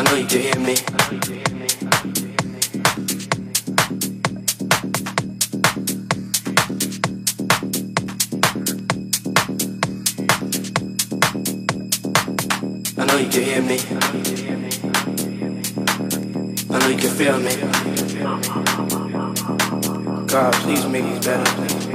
I know you can hear me. I know you can hear me. I know you can feel me. God, please make these better.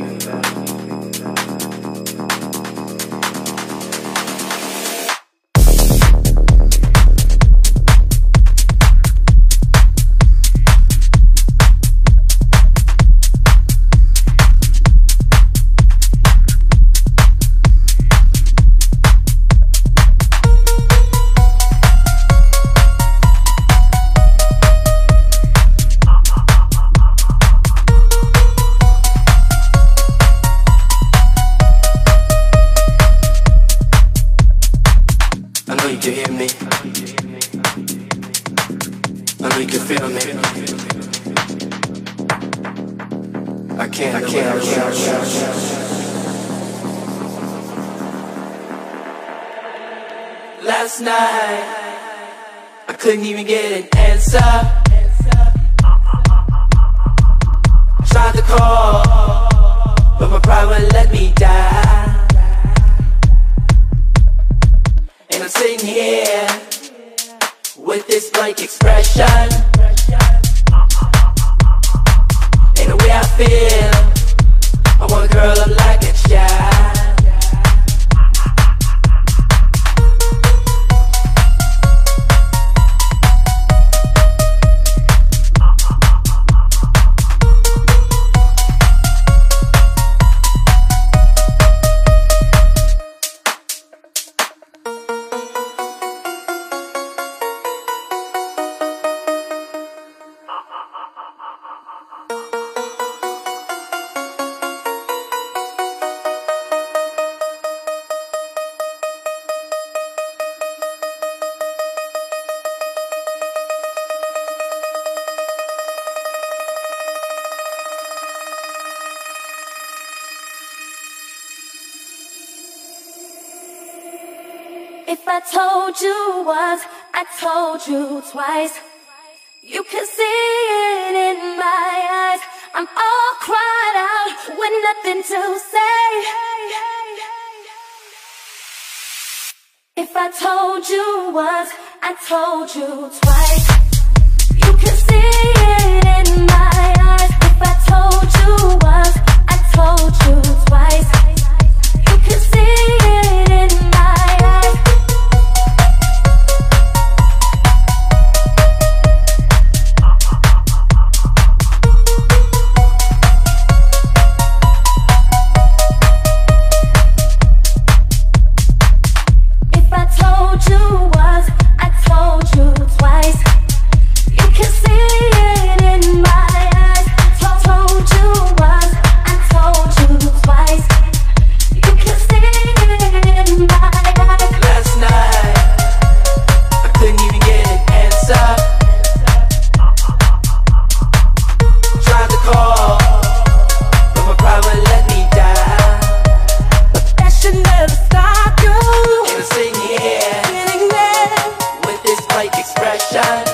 I know you can hear me. I know you can feel me. I can't. Last night, I couldn't even get an answer. Tried to call, but my pride wouldn't let me die. And I'm sitting here with this blank expression. And the way I feel, I wanna curl up like a child. If I told you once, I told you twice. You can see it in my eyes. I'm all cried out with nothing to say. If I told you once, I told you twice. You can see it in my eyes. If I told you once, I told you twice. You can see it in my eyes. If I told you once, I told you twice. You can see it in my eyes. Told you once, I told you twice. You can see it in my eyes. Last night, I couldn't even get an answer. Tried to call, but my pride wouldn't let me die. But that should never stop you. And I'm sitting here Feeling that with this blank expression.